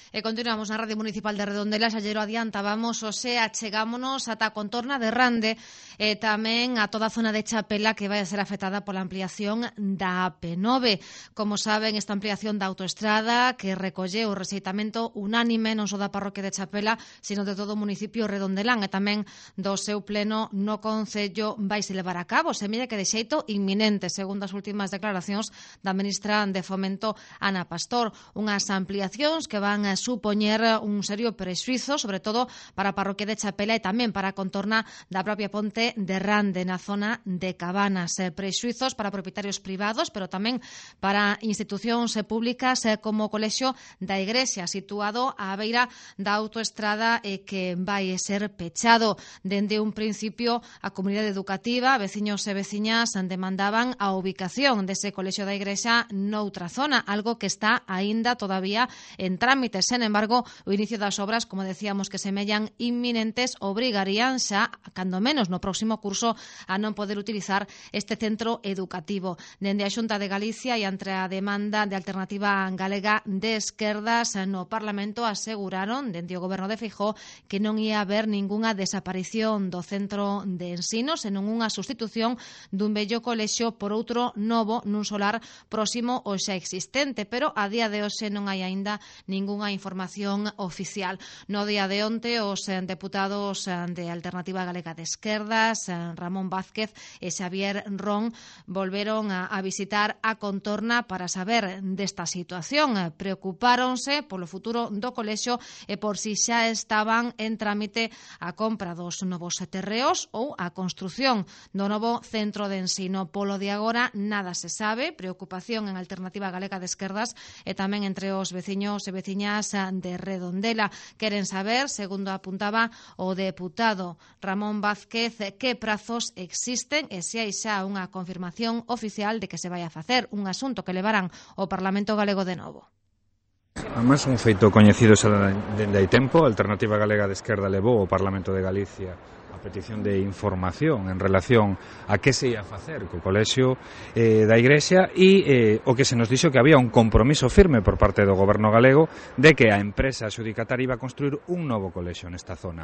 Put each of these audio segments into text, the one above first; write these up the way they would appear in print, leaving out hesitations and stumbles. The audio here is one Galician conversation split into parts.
E continuamos na Radio Municipal de Redondela. Xa llero adiantábamos, achegámonos ata a contorna de Rande e tamén a toda a zona de Chapela que vai a ser afectada pola ampliación da AP9. Como saben, esta ampliación da autoestrada que recolle o rexeitamento unánime non só da parroquia de Chapela, sino de todo o municipio redondelán e tamén do seu pleno no Concello vai se levar a cabo, semella que de xeito inminente, segundo as últimas declaracións da ministra de Fomento, Ana Pastor. Unhas ampliacións que van a supoñer un serio prexuizo, sobre todo para a parroquia de Chapela e tamén para a contorna da propia ponte de Rande, na zona de Cabanas. Prexuizos para propietarios privados, pero tamén para institucións públicas como o Colexio da Igrexa, situado á beira da autoestrada e que vai ser pechado. Dende un principio, a comunidade educativa, veciños e veciñas demandaban a ubicación dese Colexio da Igrexa noutra zona, algo que está aínda todavía en trámite. Sen embargo, o inicio das obras, como decíamos, que semellan inminentes, obrigarían xa, cando menos no próximo curso, a non poder utilizar este centro educativo. Dende a Xunta de Galicia e entre a demanda de Alternativa Galega de Esquerdas no Parlamento aseguraron, dende o Goberno de Feijóo, que non ia haber ningunha desaparición do centro de ensino, senón unha sustitución dun vello colexio por outro novo nun solar próximo ao xa existente, pero a día de hoxe non hai aínda ningunha información oficial. No día de onte, os deputados de Alternativa Galega de Esquerdas, Ramón Vázquez e Xavier Ron, volveron a visitar a contorna para saber desta situación. Preocupáronse polo futuro do colexio e por si xa estaban en trámite a compra dos novos terreos ou a construción do novo centro de ensino. Polo de agora nada se sabe. Preocupación en Alternativa Galega de Esquerdas e tamén entre os veciños e veciñas de Redondela. Queren saber, segundo apuntaba o deputado Ramón Vázquez, que prazos existen e se hai xa unha confirmación oficial de que se vai a facer, un asunto que levarán ao Parlamento Galego de novo. Además, un feito coñecido xa dende hai tempo, a Alternativa Galega de Esquerda levou ao Parlamento de Galicia a petición de información en relación a que se ia facer co colexio da Igrexa e o que se nos dixo que había un compromiso firme por parte do Goberno galego de que a empresa adxudicataria iba a construir un novo colexio nesta zona.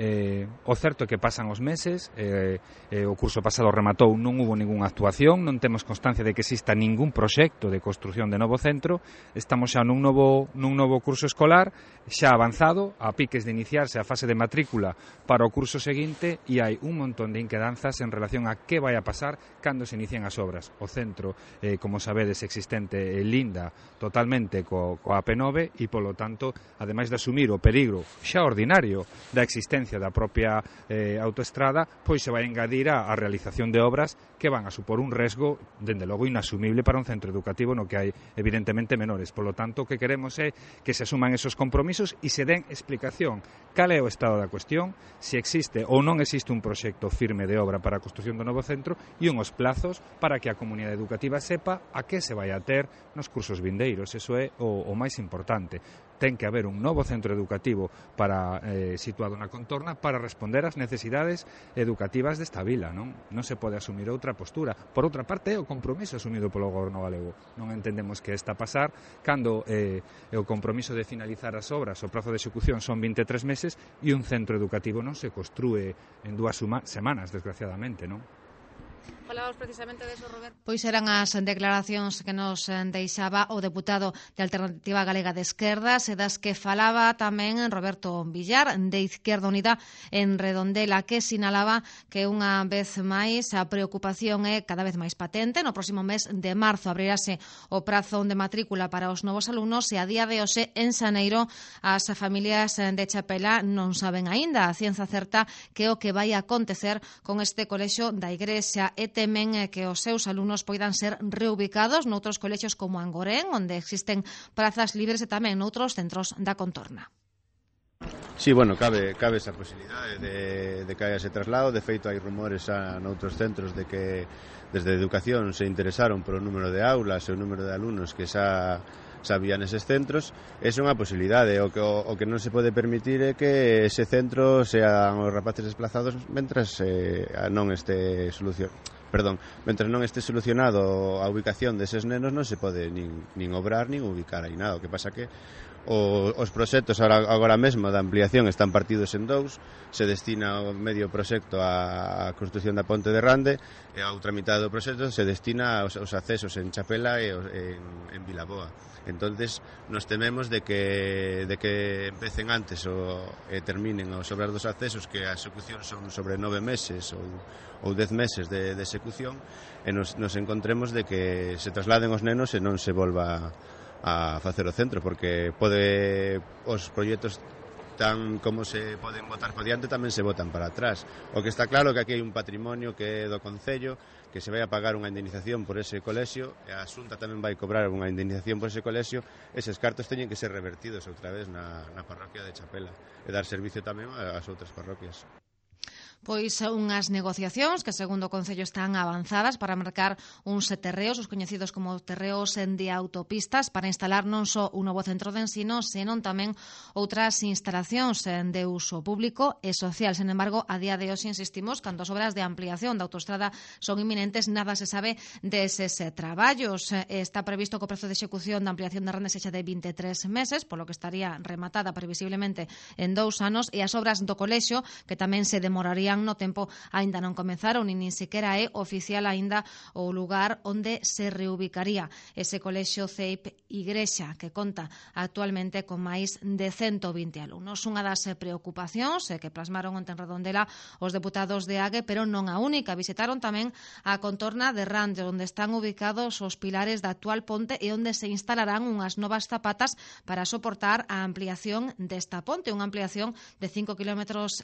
O certo é que pasan os meses, o curso pasado rematou, non hubo ningunha actuación, non temos constancia de que exista ningún proxecto de construción de novo centro, estamos xa nun novo curso escolar, xa avanzado, a piques de iniciarse a fase de matrícula para o curso seguinte, e hai un montón de inquedanzas en relación a que vai a pasar cando se inicien as obras. O centro, como sabedes, existente linda totalmente coa AP9 e, polo tanto, ademais de asumir o perigo xa ordinario da existencia da propia autoestrada, pois se vai engadir a realización de obras que van a supor un resgo, dende logo, inasumible para un centro educativo no que hai, evidentemente, menores. Polo tanto, o que queremos é que se asuman esos compromisos e se den explicación cal é o estado da cuestión, se existe ou non existe un proxecto firme de obra para a construción do novo centro e unhos plazos para que a comunidade educativa sepa a que se vai a ter nos cursos vindeiros. Eso é o máis importante. Ten que haber un novo centro educativo situado na contorna para responder ás necesidades educativas desta vila. Non se pode asumir outra postura. Por outra parte, é o compromiso asumido polo Goberno galego. Non entendemos que está a pasar cando o compromiso de finalizar as obras, o prazo de execución son 23 meses e un centro educativo non se construe en 2 semanas, desgraciadamente, non? Falábamos precisamente de eso, Roberto. Pois eran as declaracións que nos deixaba o deputado de Alternativa Galega de Esquerdas e das que falaba tamén Roberto Villar, de Izquierda Unida en Redondela, que sinalaba que unha vez máis a preocupación é cada vez máis patente. No próximo mes de marzo abrirase o prazo de matrícula para os novos alumnos e a día de hoxe, en xaneiro, as familias de Chapela non saben aínda a ciencia certa que o que vai a acontecer con este colexio da Igrexa e temen que os seus alumnos poidan ser reubicados noutros colexios como Angorén, onde existen prazas libres e tamén noutros centros da contorna. Sí, bueno, cabe esa posibilidade de que haya ese traslado. De feito, hai rumores noutros centros de que desde Educación se interesaron por o número de aulas e o número de alumnos que xa había neses centros. É unha posibilidade. O que non se pode permitir é que ese centro sean os rapaces desplazados mentras non este solución. mentre non este solucionado a ubicación deses nenos non se pode nin obrar nin ubicar aí nada. O que pasa que os proxectos agora mesmo da ampliación están partidos en dous, se destina o medio proxecto á construción da ponte de Rande e a outra mitad do proxecto se destina aos accesos en Chapela e en Vilaboa. Entonces nos tememos de que empecen antes e terminen as obras dos accesos, que a execución son sobre 9 meses ou 10 meses de execución, e nos encontremos de que se trasladen os nenos e non se volva a facer o centro, porque os proxectos tan como se poden botar por diante tamén se botan para atrás. O que está claro que aquí hai un patrimonio que é do Concello, que se vai a pagar unha indemnización por ese colexio, e a Xunta tamén vai cobrar unha indemnización por ese colexio. Eses cartos teñen que ser revertidos outra vez na parroquia de Chapela e dar servicio tamén ás outras parroquias. Pois unhas negociacións que, segundo o Concello, están avanzadas para marcar uns terreos, os coñecidos como terreos de autopistas, para instalar non só un novo centro de ensino, senón tamén outras instalacións de uso público e social. Sen embargo, a día de hoxe, insistimos, cando as obras de ampliación da autoestrada son inminentes, nada se sabe deses traballos. Está previsto que o prazo de execución da ampliación de Rande sexa de 23 meses, polo que estaría rematada previsiblemente en 2 anos, e as obras do colexio, que tamén se demorarían no tempo, aínda non comenzaron, nin siquiera é oficial aínda o lugar onde se reubicaría ese colexio CEIP Igrexa, que conta actualmente con máis de 120 alumnos. Unha das preocupacións que plasmaron onte en Redondela os deputados de AGE, pero non a única. Visitaron tamén a contorna de Rande, onde están ubicados os pilares da actual ponte e onde se instalarán unhas novas zapatas para soportar a ampliación desta ponte, unha ampliación de 5,5 km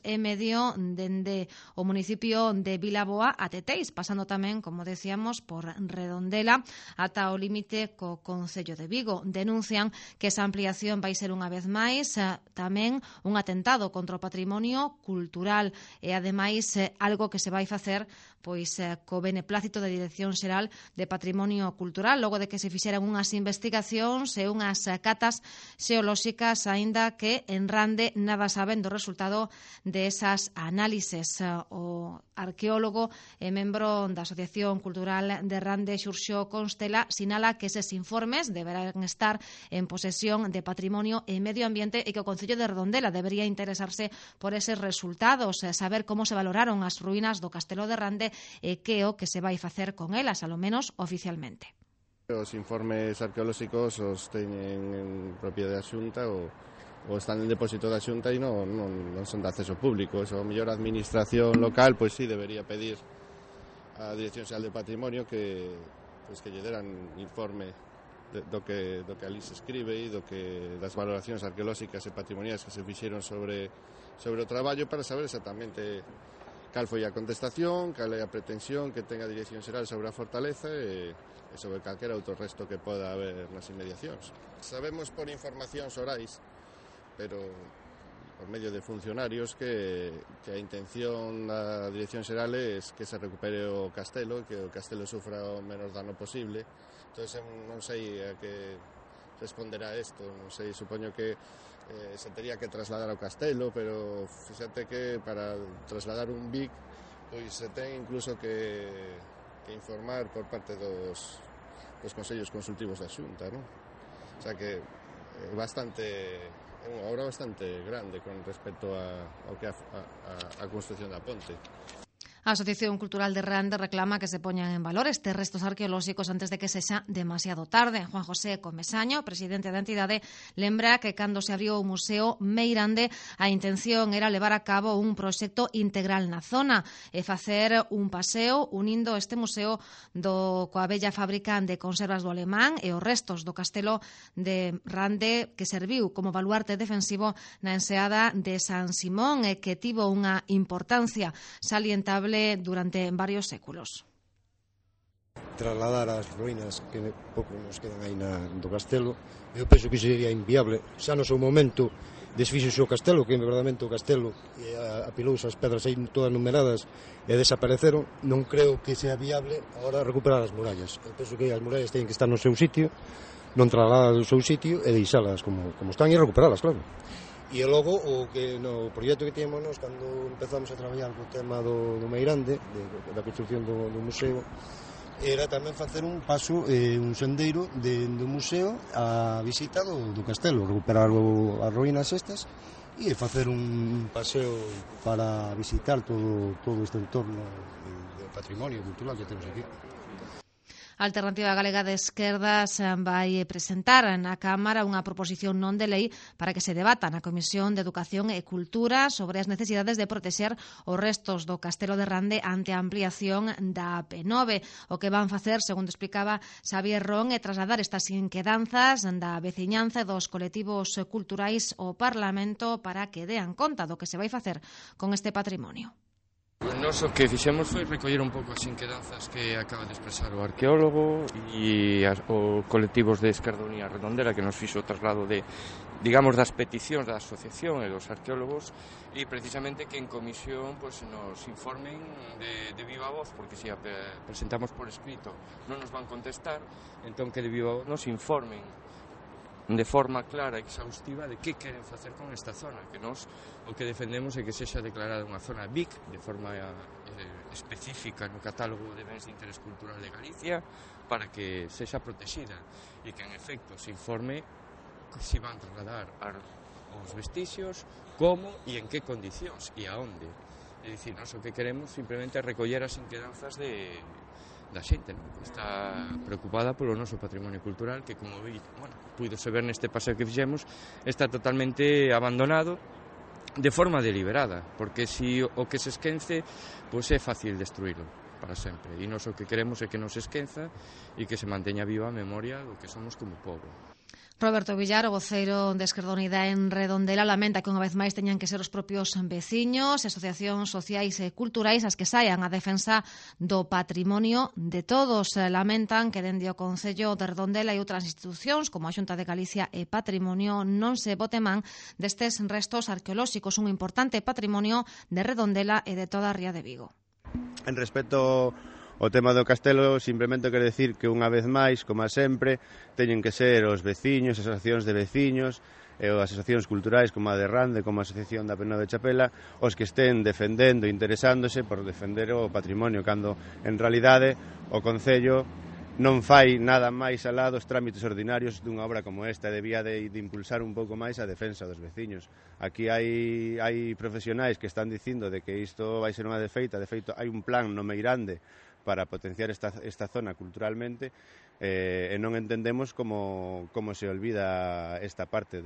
dende o municipio de Vilaboa a Teteis, pasando tamén, como decíamos, por Redondela ata o límite co Concello de Vigo. Denuncian que esa ampliación vai ser unha vez máis tamén un atentado contra o patrimonio cultural e ademais algo que se vai facer pois co beneplácito da Dirección Xeral de Patrimonio Cultural, logo de que se fixeran unhas investigacións e unhas catas xeolóxicas, aínda que en Rande nada saben do resultado de esas análises. O arqueólogo e membro da Asociación Cultural de Rande, Xurxo Constela, sinala que eses informes deberán estar en posesión de Patrimonio e Medio Ambiente e que o Concello de Redondela debería interesarse por eses resultados, saber como se valoraron as ruínas do Castelo de Rande e que o que se vai facer con elas, alo menos oficialmente. Os informes arqueolóxicos os teñen en propiedade da Xunta ou están en depósito da Xunta e non son de acceso público. Eso, a mellor a administración local, pois sí, debería pedir á Dirección Xeral de Patrimonio que lle deran informe do que ali se escribe e das valoracións arqueolóxicas e patrimoniais que se fixeron sobre o traballo, para saber exactamente cal foi a contestación, cal é a pretensión que ten a Dirección Xeral sobre a fortaleza e sobre calquera outro resto que poda haber nas inmediacións. Sabemos por informacións orais, pero por medio de funcionarios, que a intención da Dirección Xeral é que se recupere o castelo, que o castelo sufra o menos dano posible. Entón, non sei a que responderá isto, non sei, supoño que se tería que trasladar ao castelo, pero fíxate que para trasladar un BIC pois se ten incluso que informar por parte dos consellos consultivos da Xunta, non? O sea que é unha obra bastante grande con respecto ao que a construción da ponte. A Asociación Cultural de Rande reclama que se poñan en valor estes restos arqueolóxicos antes de que sexa demasiado tarde. Juan José Comesaño, presidente da entidade, lembra que cando se abriu o Museo Meirande a intención era levar a cabo un proxecto integral na zona e facer un paseo unindo este museo coa bella fábrica de conservas do Alemán e os restos do castelo de Rande, que serviu como baluarte defensivo na enseada de San Simón e que tivo unha importancia salientable durante varios séculos. Trasladar as ruínas que pouco nos quedan aí do castelo, eu penso que sería inviable. Xa no seu momento desfíxose o castelo, que verdadeiramente o castelo apilouse as pedras aí todas numeradas e desapareceron. Non creo que sea viable agora recuperar as murallas. Eu penso que as murallas teñen que estar no seu sitio, non trasladadas do seu sitio e deixalas como están e recuperalas, claro. E logo o que no proxecto que tínhamos nós cando empezamos a traballar co tema do Meirande, da construcción do museo, era tamén facer un paso, un sendeiro do museo a visita do castelo, recuperar as ruínas estas e facer un paseo para visitar todo este entorno de patrimonio cultural que temos aquí. A Alternativa Galega de Esquerdas vai presentar na Cámara unha proposición non de lei para que se debata na Comisión de Educación e Cultura sobre as necesidades de protexer os restos do Castelo de Rande ante a ampliación da AP9. O que van facer, segundo explicaba Xavier Ron, é trasladar estas inquedanzas da veciñanza e dos colectivos culturais ao Parlamento para que dean conta do que se vai facer con este patrimonio. Nos o que fixemos foi recoller un pouco as inquedanzas que acaba de expresar o arqueólogo e os colectivos de Esquerda Unida Redondela, que nos fixo o traslado de, digamos, das peticións da asociación e dos arqueólogos, e precisamente que en comisión pues, nos informen de viva voz, porque se a presentamos por escrito non nos van contestar, entón que de viva voz nos informen de forma clara e exhaustiva de que queren facer con esta zona, que nós o que defendemos é que sexa declarada unha zona BIC de forma específica no catálogo de bens de interés cultural de Galicia para que sexa protexida e que en efecto se informe se van trasladar os vestixios, como e en que condicións e a onde. É dicir, nós o que queremos simplemente é recoller as inquedanzas da xente, non? Que está preocupada polo noso patrimonio cultural que, como puidose ver neste paseo que fixemos, está totalmente abandonado de forma deliberada, porque se o que se esquence, pois é fácil destruílo para sempre, e nós o que queremos é que non se esquenza e que se manteña viva a memoria do que somos como pobo. Roberto Villar, o voceiro de Esquerda Unida en Redondela, lamenta que unha vez máis teñan que ser os propios veciños e asociacións sociais e culturais as que saian a defensa do patrimonio de todos. Lamentan que dende o Concello de Redondela e outras institucións como a Xunta de Galicia e Patrimonio non se bote man destes restos arqueolóxicos, un importante patrimonio de Redondela e de toda a ría de Vigo. En respecto ao tema do castelo, simplemente quero decir que unha vez máis, como sempre, teñen que ser os veciños, as asociacións de veciños e as asociacións culturais como a de Rande, como a Asociación da AP9 de Chapela, os que estén defendendo, interesándose por defender o patrimonio, cando en realidade o Concello non fai nada máis alá dos trámites ordinarios dunha obra como esta, debía de impulsar un pouco máis a defensa dos veciños. Aquí hai profesionais que están dicindo de que isto vai ser unha defeita, de feito hai un plan no Meirande para potenciar esta zona culturalmente, e non entendemos como se olvida esta parte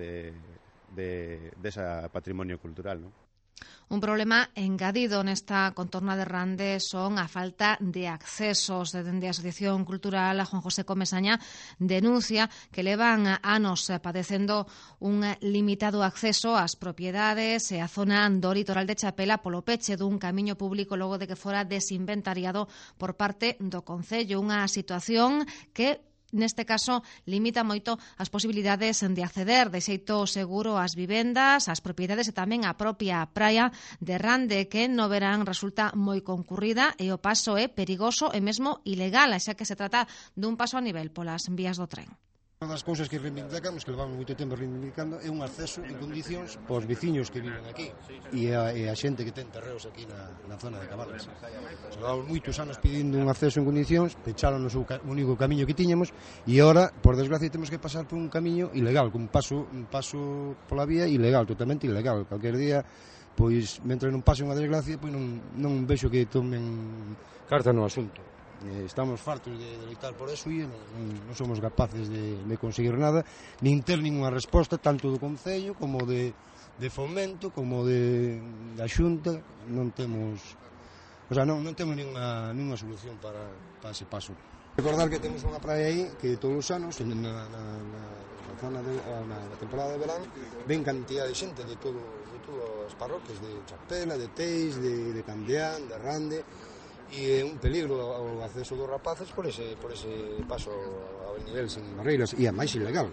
desa patrimonio cultural, non? Un problema engadido nesta contorna de Rande son a falta de accesos. Dende a Asociación Cultural Juan José Comesaña denuncia que levan anos padecendo un limitado acceso ás propiedades e a zona do litoral de Chapela polo peche dun camiño público logo de que fora desinventariado por parte do Concello. Unha situación que neste caso, limita moito as posibilidades de acceder de xeito seguro ás vivendas, ás propiedades e tamén á propia praia de Rande, que no verán resulta moi concurrida e o paso é perigoso e mesmo ilegal, xa que se trata dun paso a nivel polas vías do tren. Unha das cousas que reivindicamos, que levamos moito tempo reivindicando, é un acceso en condicións para os veciños que viven aquí e a xente que ten terreos aquí na zona de Cabanas. Levamos moitos anos pedindo un acceso en condicións, pecharon o único camiño que tiñamos e agora, por desgracia, temos que pasar por un camiño ilegal, un paso pola vía ilegal, totalmente ilegal. Calquer día, pois, mentre non pase unha desgracia, pois non vexo que tomen carta no asunto. Estamos fartos de loitar por eso e non somos capaces de conseguir nada, nin ter ninguna resposta tanto do Concello como de Fomento como da Xunta. Non temos ninguna solución para ese paso. Recordar que temos unha praia aí que todos os anos na zona na temporada de verán ven cantidad de xente de todas as parroquias de Chapela, de Teis, de Candeán, de Rande, e é un peligro o acceso dos rapaces por ese paso ao nivel sin barreiras e a máis ilegal.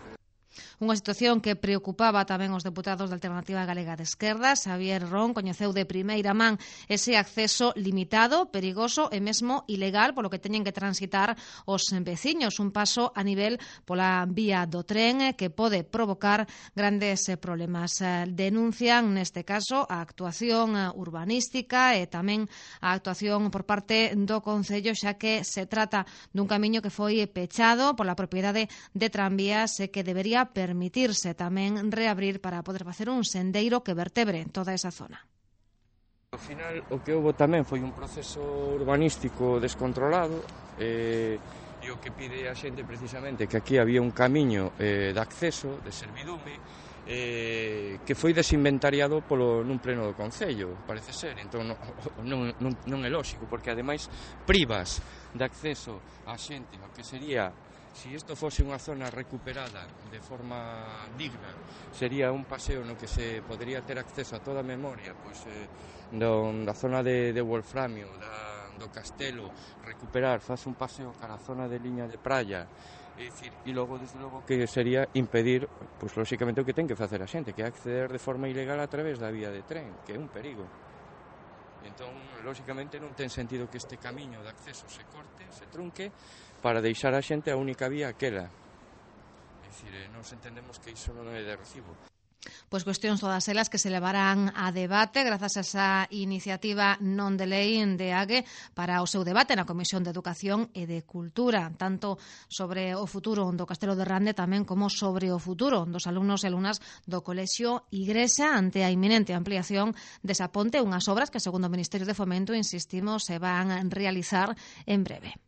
Unha situación que preocupaba tamén os deputados da Alternativa Galega de Esquerda. Xavier Ron coñeceu de primeira man ese acceso limitado, perigoso e mesmo ilegal polo que teñen que transitar os veciños. Un paso a nivel pola vía do tren que pode provocar grandes problemas. Denuncian neste caso a actuación urbanística e tamén a actuación por parte do Concello, xa que se trata dun camiño que foi pechado pola propiedade de Tranvías e que debería permitirse tamén reabrir para poder facer un sendeiro que vertebre toda esa zona. Ao final, o que houve tamén foi un proceso urbanístico descontrolado e o que pide a xente precisamente que aquí había un camiño de acceso, de servidume, que foi desinventariado nun pleno do Concello, parece ser. Entón non é lóxico, porque ademais privas de acceso a xente ao que sería, se isto fose unha zona recuperada de forma digna, sería un paseo no que se podería ter acceso a toda a memoria, pois da zona de Wolframio, do Castelo, recuperar, faz un paseo cara a zona de liña de praia, e logo, desde logo, que sería impedir, pois lóxicamente o que ten que facer a xente, que é acceder de forma ilegal a través da vía de tren, que é un perigo. Entón, lóxicamente, non ten sentido que este camiño de acceso se corte, se trunque, para deixar a xente a única vía aquela. É dicir, nós entendemos que iso non é de recibo. Pois cuestións todas elas que se levarán a debate grazas a esa iniciativa non de lei de AGE para o seu debate na Comisión de Educación e de Cultura, tanto sobre o futuro do Castelo de Rande tamén como sobre o futuro dos alumnos e alumnas do Colexio Igrexa ante a inminente ampliación desa ponte, unhas obras que, segundo o Ministerio de Fomento, insistimos, se van a realizar en breve.